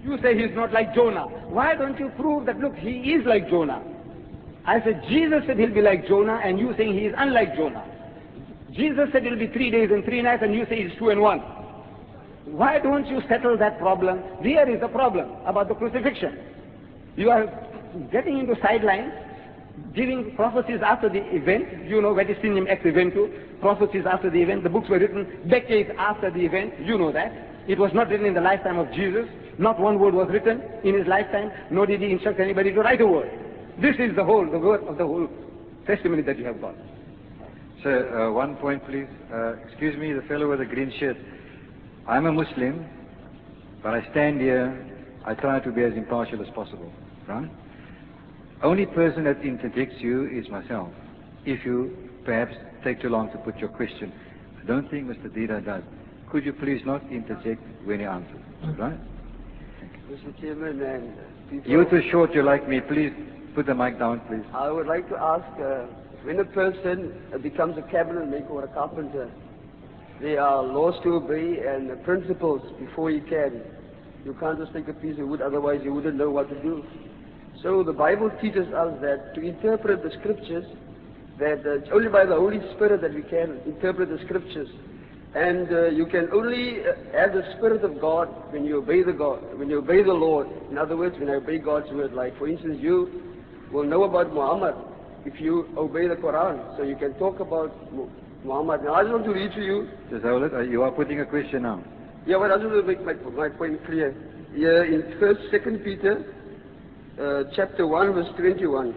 You say he's not like Jonah. Why don't you prove that, look, he is like Jonah? I said, Jesus said he'll be like Jonah, and you saying he is unlike Jonah. Jesus said it'll be 3 days and 3 nights, and you say it's 2 and 1. Why don't you settle that problem? Here is the problem about the crucifixion. You are getting into sidelines, giving prophecies after the event. You know, Vaticinium ex eventu, prophecies after the event. The books were written decades after the event. You know that. It was not written in the lifetime of Jesus. Not one word was written in his lifetime, nor did he instruct anybody to write a word. This is the word of the whole testimony that you have got. Sir, one point please. Excuse me, the fellow with the green shirt. I'm a Muslim, but I stand here, I try to be as impartial as possible, right? Only person that interjects you is myself. If you perhaps take too long to put your question, I don't think Mr. Dida does. Could you please not interject when you answer, right? Mr. Chairman and people, you're too short, you're like me. Please put the mic down, please. I would like to ask, when a person becomes a cabinet maker or a carpenter, there are laws to obey and principles before you can. You can't just take a piece of wood, otherwise you wouldn't know what to do. So the Bible teaches us that to interpret the scriptures, that it's only by the Holy Spirit that we can interpret the scriptures. And you can only have the Spirit of God when you obey the Lord. In other words, when you obey God's word. Like for instance, you will know about Muhammad if you obey the Quran. So you can talk about Muhammad. Now I just want to read to you. You are putting a question now. Yeah, but I just want to make my point clear. Here in 2 Peter, chapter 1, verse 21.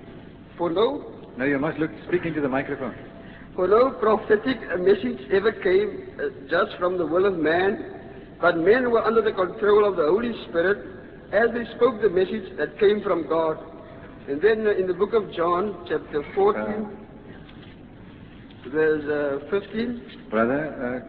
No, you must speak into the microphone. For no prophetic message ever came just from the will of man, but men were under the control of the Holy Spirit as they spoke the message that came from God. And then in the book of John, chapter 14, verse 15. Brother,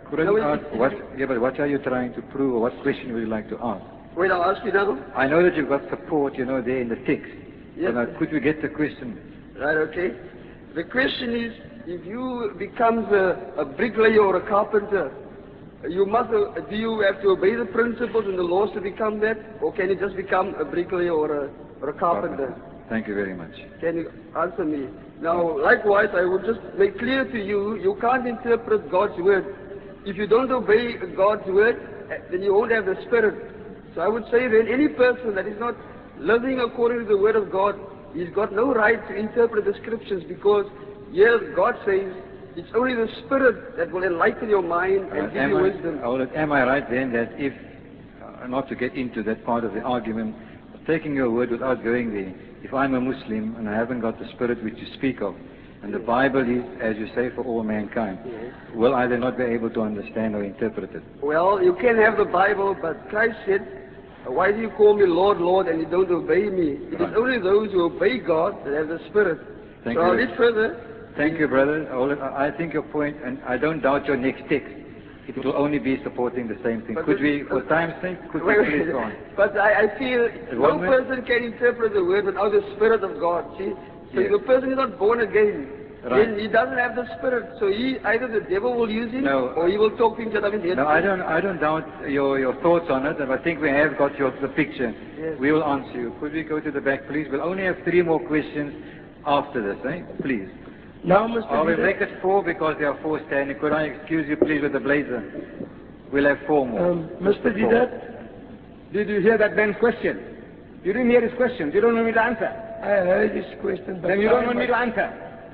but what are you trying to prove, or what question would you like to ask? Wait, I'll ask you now. I know that you've got support, there in the text. Yes. But could we get the question? Right, okay. The question is, if you become a bricklayer or a carpenter, do you have to obey the principles and the laws to become that? Or can you just become a bricklayer or a carpenter? Thank you very much. Can you answer me? Now, likewise, I would just make clear to you, you can't interpret God's word. If you don't obey God's word, then you won't have the Spirit. So I would say that any person that is not living according to the word of God, he's got no right to interpret the scriptures, because yes, God says it's only the Spirit that will enlighten your mind and give you wisdom. Am I right then that if, not to get into that part of the argument, taking your word without going there, if I'm a Muslim and I haven't got the Spirit which you speak of, and the Bible is, as you say, for all mankind, will I then not be able to understand or interpret it? Well, you can have the Bible, but Christ said, why do you call me Lord, Lord, and you don't obey me? It is only those who obey God that have the Spirit. Thank you. I'll read further. Thank you, brother. I think your point, and I don't doubt your next text, it will only be supporting the same thing. Could we, for time's sake, please go on? But I feel no person can interpret the word without the Spirit of God, see? So if a person is not born again, then he doesn't have the Spirit. So either the devil will use him, or he will talk to him out of his head. No, I don't doubt your thoughts on it, and I think we have got the picture. Yes. We will answer you. Could we go to the back, please? We'll only have 3 more questions after this, please. Now, Mr. I will make it 4 because there are 4 standing. Could I excuse you, please, with the blazer? We'll have 4 more. Mr. Dida, did you hear that man's question? You didn't hear his question. You don't want me to answer. I heard his question, but then you don't want me to answer.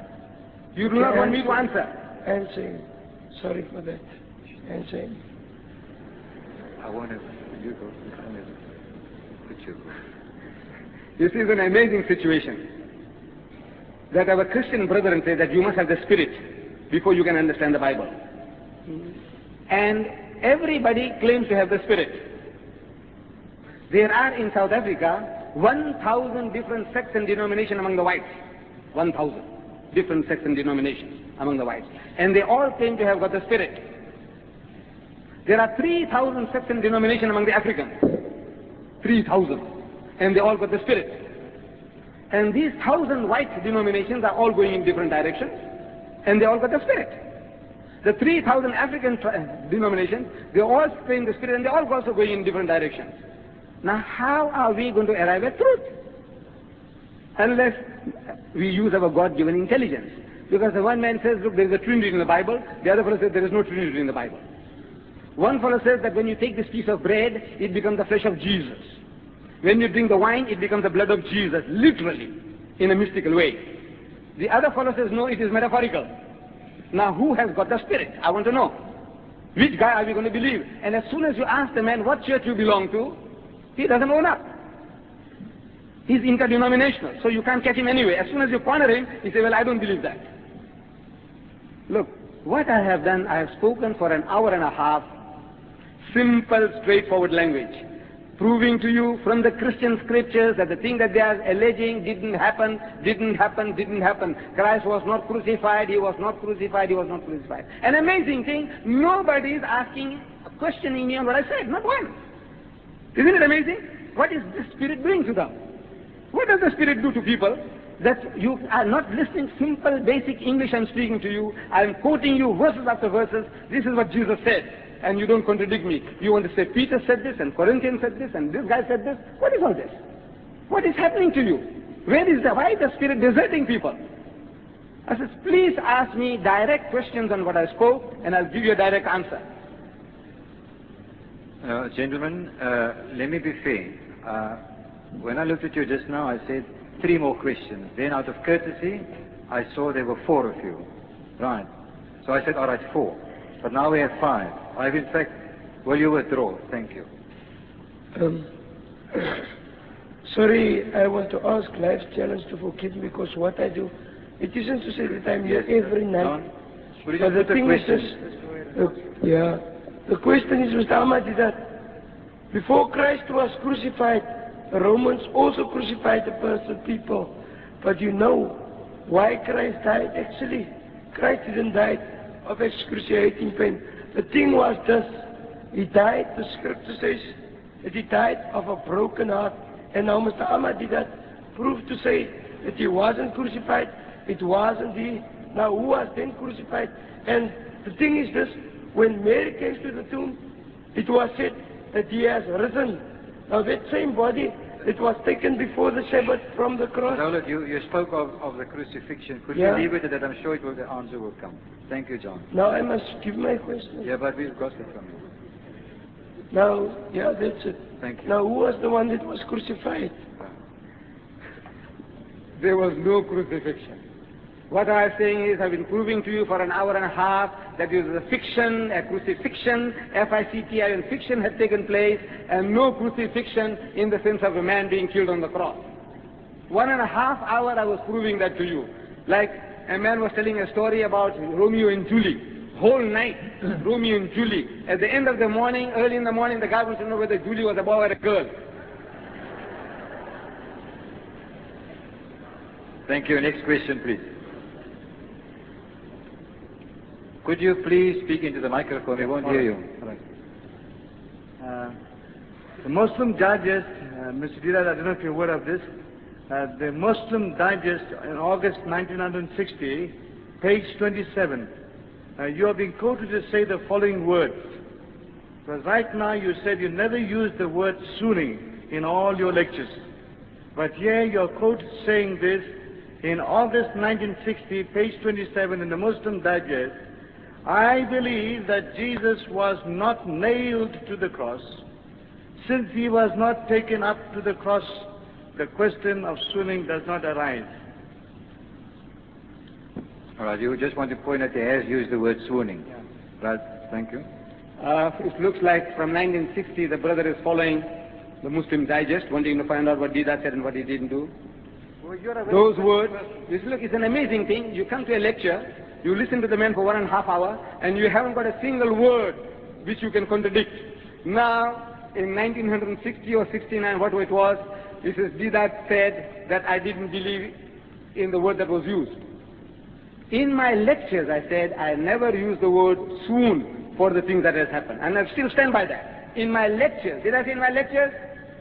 You do not want me to answer. Answer. Sorry for that. Answer. I want to. You go. This is an amazing situation. That our Christian brethren say that you must have the Spirit before you can understand the Bible. And everybody claims to have the Spirit. There are in South Africa 1,000 different sects and denominations among the whites. 1,000 different sects and denominations among the whites. And they all claim to have got the Spirit. There are 3,000 sects and denominations among the Africans. 3,000. And they all got the Spirit. And these 1,000 white denominations are all going in different directions, and they all got the Spirit. The 3,000 African denominations, they all claim the Spirit, and they all also going in different directions. Now, how are we going to arrive at truth? Unless we use our God-given intelligence. Because the one man says, look, there is a Trinity in the Bible. The other fellow says there is no Trinity in the Bible. One fellow says that when you take this piece of bread, it becomes the flesh of Jesus. When you drink the wine, it becomes the blood of Jesus, literally, in a mystical way. The other fellow says, no, it is metaphorical. Now, who has got the Spirit? I want to know. Which guy are we going to believe? And as soon as you ask the man what church you belong to, he doesn't own up. He's interdenominational, so you can't catch him anyway. As soon as you corner him, he says, well, I don't believe that. Look, what I have done, I have spoken for an hour and a half, simple, straightforward language, proving to you from the Christian scriptures that the thing that they are alleging didn't happen. Christ was not crucified, he was not crucified. An amazing thing, nobody is questioning me on what I said, not one. Isn't it amazing? What is the Spirit doing to them? What does the Spirit do to people? That you are not listening simple, basic English I'm speaking to you. I'm quoting you verses after verses. This is what Jesus said. And you don't contradict me. You want to say Peter said this, and Corinthians said this, and this guy said this. What is all this? What is happening to you? Why is the Spirit deserting people? I said, please ask me direct questions on what I spoke, and I'll give you a direct answer. Gentlemen, let me be fair. When I looked at you just now, I said 3 more questions. Then out of courtesy, I saw there were 4 of you. Right. So I said, all right, 4. But now we have 5. I've in fact, will you withdraw? Thank you. Sorry, I want to ask Life's Challenge to forgive me because what I do, it isn't to say that I'm here every night. John, would you But just the put the thing is question? the question is, Mr. Ahmad, is that before Christ was crucified, the Romans also crucified the person, people. But you know why Christ died actually? Christ didn't die of excruciating pain. The thing was this, he died, the scripture says, that he died of a broken heart. And now Mr. Ahmad did that prove to say that he wasn't crucified, it wasn't he. Now who was then crucified? And the thing is this, when Mary came to the tomb, it was said that he has risen. Now that same body, it was taken before the Sabbath from the cross. Rowland, you spoke of the crucifixion. Could you leave it at that? I'm sure the answer will come. Thank you, John. Now I must give my question. Yeah, but we've got it from you. Now, that's it. Thank you. Now who was the one that was crucified? There was no crucifixion. What I'm saying is, I've been proving to you for an hour and a half that it was a fiction, a crucifixion, F-I-C-T-I-N, fiction had taken place, and no crucifixion in the sense of a man being killed on the cross. 1.5 hours I was proving that to you. Like a man was telling a story about Romeo and Julie. Whole night, Romeo and Julie. At the end of the morning, early in the morning, the guy wants to know whether Julie was a boy or a girl. Thank you. Next question, please. Could you please speak into the microphone? We won't hear you. The Muslim Digest, Mr. Didat, I don't know if you're aware of this, the Muslim Digest in August 1960, page 27, you are being quoted to say the following words. Because right now you said you never used the word Sunni in all your lectures. But here you're quoted saying this in August 1960, page 27 in the Muslim Digest. I believe that Jesus was not nailed to the cross. Since he was not taken up to the cross, the question of swooning does not arise. All right, you just want to point out he has used the word swooning. Yeah. Right, thank you. It looks like from 1960 the brother is following the Muslim Digest, wanting to find out what Didat said and what he didn't do. Well, Those words, look, it's an amazing thing. You come to a lecture, you listen to the man for 1.5 hours, and you haven't got a single word which you can contradict. Now, in 1960 or 69, what it was, this is Didat said that I didn't believe in the word that was used. In my lectures, I said I never used the word swoon for the things that has happened, and I still stand by that. In my lectures, did I say in my lectures?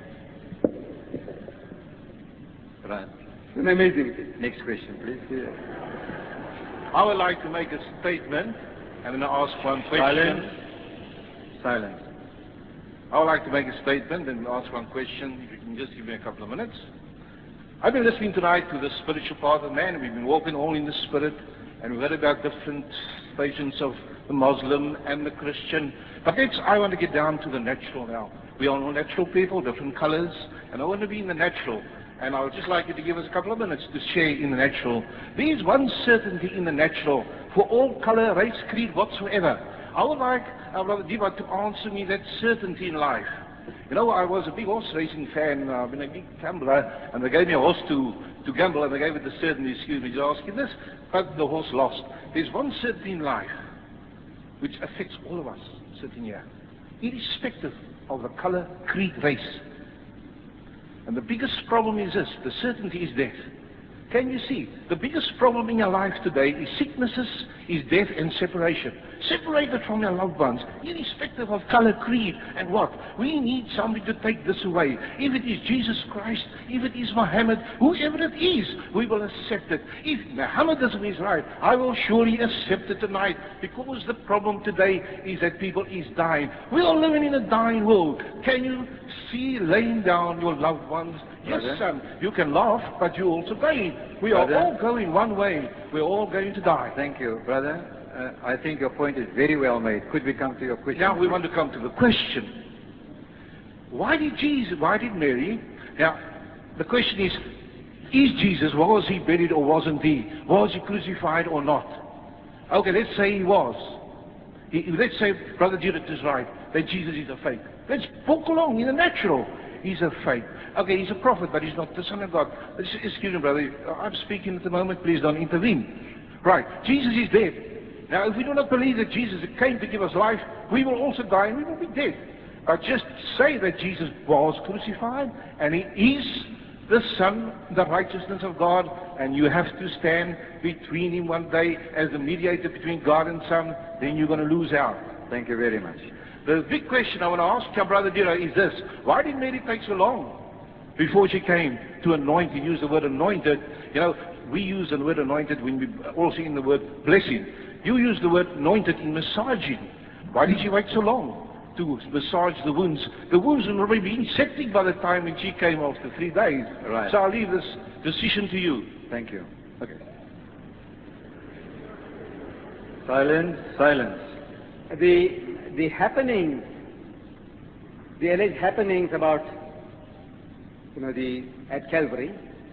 Right. It's an amazing thing. Next question, please. I would like to make a statement. I'm going to ask one question. Silence. I would like to make a statement and ask one question, if you can just give me a couple of minutes. I've been listening tonight to the spiritual part of man. We've been walking all in the spirit, and we've heard about different stations of the Muslim and the Christian. But I want to get down to the natural now. We are all natural people, different colors, and I want to be in the natural. And I would just like you to give us a couple of minutes to share in the natural. There is one certainty in the natural for all color, race, creed, whatsoever. I would like Brother Diva to answer me that certainty in life. You know, I was a big horse racing fan. I've been a big gambler, and they gave me a horse to gamble, and they gave it the certainty, excuse me, to ask you this, but the horse lost. There's one certainty in life which affects all of us sitting here, irrespective of the color, creed, race. And the biggest problem is this: the certainty is death. Can you see? The biggest problem in your life today is sicknesses, is death and separation. Separated from your loved ones, irrespective of color, creed, and what. We need somebody to take this away. If it is Jesus Christ, if it is Muhammad, whoever it is, we will accept it. If Mohammedanism is right, I will surely accept it tonight, because the problem today is that people is dying. We are living in a dying world. Can you see laying down your loved ones? Yes, son, you can laugh, but you're also dying. We are all going one way. We're all going to die. Thank you, brother. I think your point is very well made. Could we come to your question? Now we want to come to the question. Why did Mary? Now, the question is Jesus, was he buried or wasn't he? Was he crucified or not? Okay, let's say he was. Let's say Brother Judith is right, that Jesus is a fake. Let's walk along in the natural. He's a fake. Okay, he's a prophet, but he's not the Son of God. Excuse me, brother. I'm speaking at the moment. Please don't intervene. Right. Jesus is dead. Now, if we do not believe that Jesus came to give us life, we will also die and we will be dead. But just say that Jesus was crucified and he is the Son, the righteousness of God, and you have to stand between him one day as the mediator between God and Son, then you're going to lose out. Thank you very much. The big question I want to ask your brother Dira is this: why did Mary take so long before she came to anoint? You use the word anointed. You know, we use the word anointed when we also in the word blessing. You use the word anointed in massaging. Why did she wait so long to massage the wounds? The wounds will already be septic by the time when she came after 3 days. Right. So I'll leave this decision to you. Thank you. Okay. Silence. Silence. The happenings, the alleged happenings about, at Calvary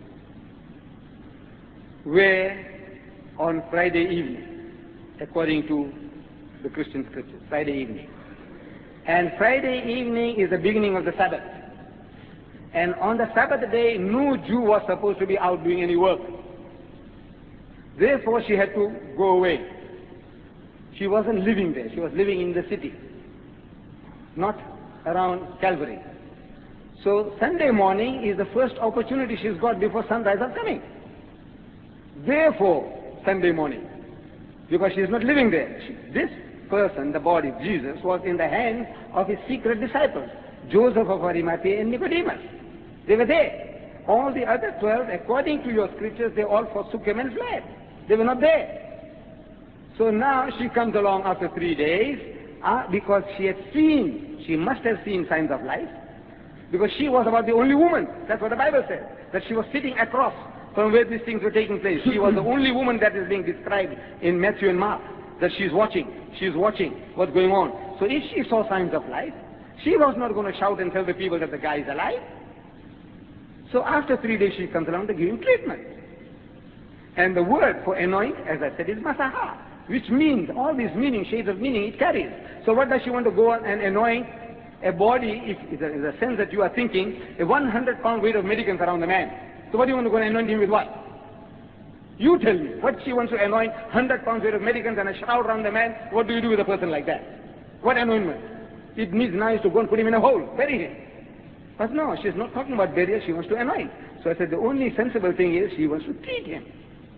were on Friday evening, according to the Christian scriptures, Friday evening. And Friday evening is the beginning of the Sabbath. And on the Sabbath day, no Jew was supposed to be out doing any work. Therefore, she had to go away. She wasn't living there. She was living in the city, not around Calvary. So Sunday morning is the first opportunity she's got before sunrise of coming. Therefore, Sunday morning, because she's not living there. This person, the body of Jesus, was in the hands of his secret disciples, Joseph of Arimathea and Nicodemus. They were there. All the other 12, according to your scriptures, they all forsook him and fled. They were not there. So now she comes along after 3 days, because she must have seen signs of life, because she was about the only woman. That's what the Bible says, that she was sitting across from where these things were taking place. She was the only woman that is being described in Matthew and Mark, that she's watching what's going on. So if she saw signs of life, she was not going to shout and tell the people that the guy is alive. So after 3 days she comes along to give him treatment. And the word for anoint, as I said, is masaha, which means, all these meanings, shades of meaning it carries. So what does she want to go on and anoint a body, if in the sense that you are thinking, a 100-pound weight of medicines around the man. So what do you want to go and anoint him with what? You tell me. What she wants to anoint, 100 pounds weight of medicines and a shroud around the man, what do you do with a person like that? What anointment? It needs nice to go and put him in a hole, bury him. But no, she's not talking about burial, she wants to anoint. So I said the only sensible thing is she wants to treat him.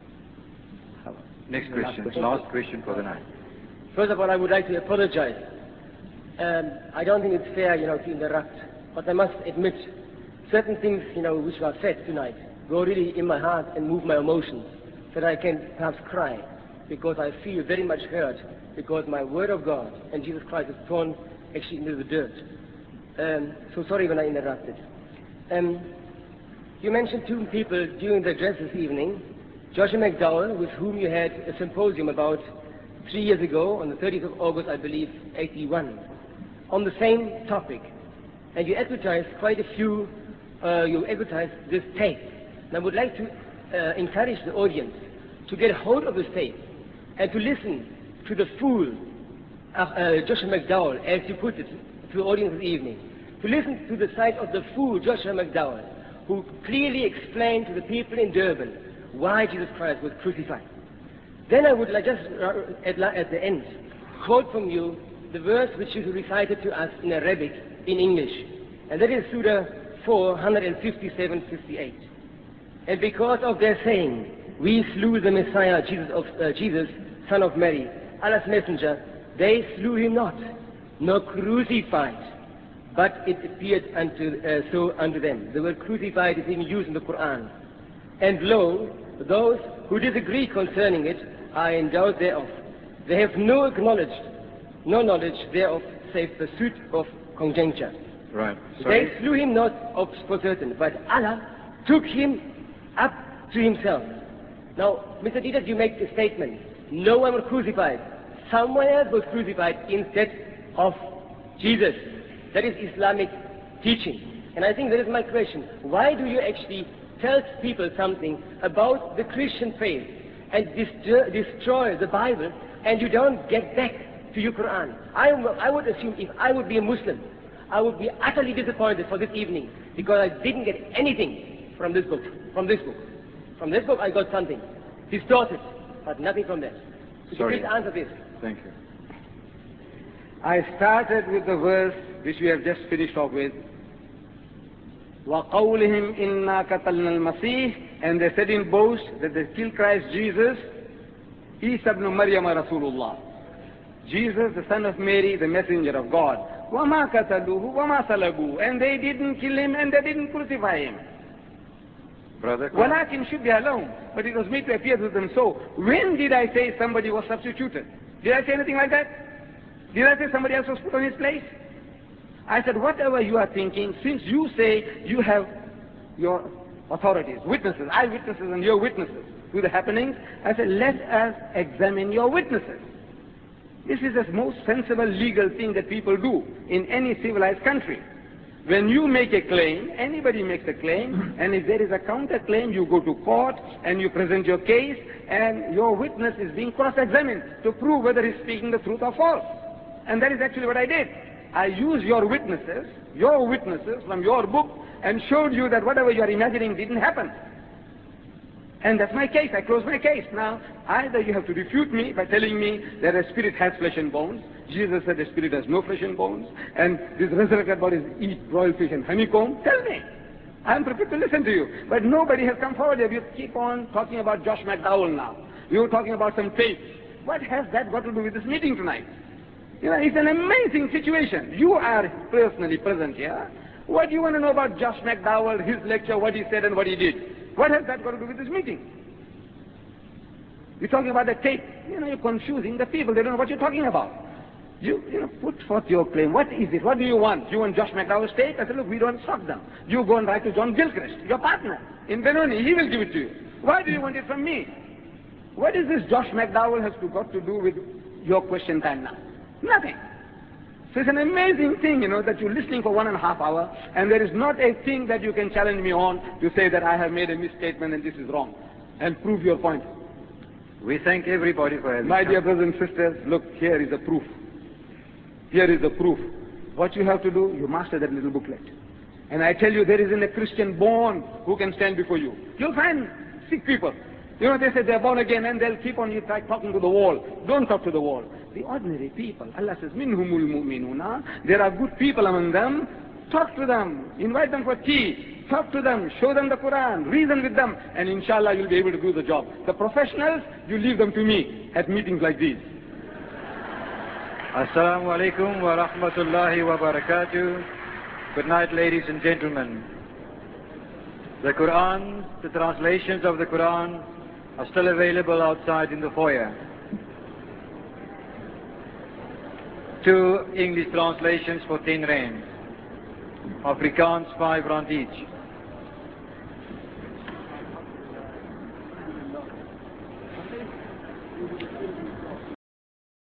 Next question. Last question for the night. First of all, I would like to apologize. I don't think it's fair, to interrupt. But I must admit, certain things, which were said tonight, go really in my heart and move my emotions, that I can perhaps cry, because I feel very much hurt, because my word of God and Jesus Christ is thrown actually into the dirt. So sorry when I interrupted. You mentioned two people during the address this evening, Joshua McDowell, with whom you had a symposium about 3 years ago, on the 30th of August, I believe, 81, on the same topic. And you advertised quite a few, you advertised this tape. And I would like to encourage the audience to get hold of this tape and to listen to the fool, Joshua McDowell, as you put it, to the audience this evening. To listen to the side of the fool, Joshua McDowell, who clearly explained to the people in Durban why Jesus Christ was crucified. Then I would like just at the end quote from you the verse which you recited to us in Arabic, in English, and that is Surah 457-58. And because of their saying, we slew the Messiah, Jesus, son of Mary, Allah's messenger, they slew him not, nor crucified, but it appeared unto them. The word crucified is even used in the Quran. And lo, those who disagree concerning it are in doubt thereof. They have no knowledge thereof, save pursuit of conjecture. Right. Sorry. They slew him not for certain, but Allah took him up to himself. Now, Mr. Didas, you make the statement, no one was crucified. Someone else was crucified instead of Jesus. That is Islamic teaching. And I think that is my question. Why do you actually tell people something about the Christian faith and destroy the Bible, and you don't get back to your Quran? I would assume if I would be a Muslim, I would be utterly disappointed for this evening because I didn't get anything from this book. From this book I got something distorted, but nothing from that. Could you please answer this? Thank you. I started with the verse which we have just finished off with. وَقَوْلِهِمْ إِنَّا قَتَلْنَا الْمَسِيحِ, and they said in boast that they killed Christ Jesus, Isa ibn Maryam Rasulullah. Jesus, the son of Mary, the messenger of God. وَمَا قَتَلُوهُ وَمَا صَلَبُوهُ, and they didn't kill him and they didn't crucify him. Brother, وَلَكِنْ should be alone, but it was made to appear to them so. When did I say somebody was substituted? Did I say anything like that? Did I say somebody else was put on his place? I said, whatever you are thinking, since you say you have your authorities, witnesses, eyewitnesses and your witnesses to the happenings, I said, let us examine your witnesses. This is the most sensible legal thing that people do in any civilized country. When you make a claim, anybody makes a claim, and if there is a counter-claim, you go to court and you present your case, and your witness is being cross-examined to prove whether he's speaking the truth or false. And that is actually what I did. I used your witnesses from your book, and showed you that whatever you are imagining didn't happen. And that's my case. I close my case. Now, either you have to refute me by telling me that a spirit has flesh and bones. Jesus said a spirit has no flesh and bones. And this resurrected bodies eat broiled fish and honeycomb. Tell me. I'm prepared to listen to you. But nobody has come forward here. You keep on talking about Josh McDowell now. You're talking about some tapes. What has that got to do with this meeting tonight? You know, it's an amazing situation. You are personally present here. What do you want to know about Josh McDowell, his lecture, what he said and what he did? What has that got to do with this meeting? You're talking about the tape. You know, you're confusing the people. They don't know what you're talking about. You put forth your claim. What is it? What do you want? You want Josh McDowell's tape? I said, look, we don't stock them. You go and write to John Gilchrist, your partner in Benoni. He will give it to you. Why do you want it from me? What is this Josh McDowell has got to do with your question time now? Nothing. So it's an amazing thing, that you're listening for 1.5 hours, and there is not a thing that you can challenge me on to say that I have made a misstatement and this is wrong, and prove your point. We thank everybody for having My come. dear brothers and sisters, look, here is the proof. Here is the proof. What you have to do, you master that little booklet. And I tell you, there isn't a Christian born who can stand before you. You'll find sick people. They say they're born again and they'll keep on talking to the wall. Don't talk to the wall. The ordinary people, Allah says, minhumul mu'minuna, there are good people among them. Talk to them. Invite them for tea. Talk to them. Show them the Quran. Reason with them. And inshallah, you'll be able to do the job. The professionals, you leave them to me at meetings like these. Assalamu alaikum wa rahmatullahi wa barakatuh. Good night, ladies and gentlemen. The Quran, the translations of the Quran are still available outside in the foyer. 2 English translations for 10 rand. Afrikaans, 5 rand each.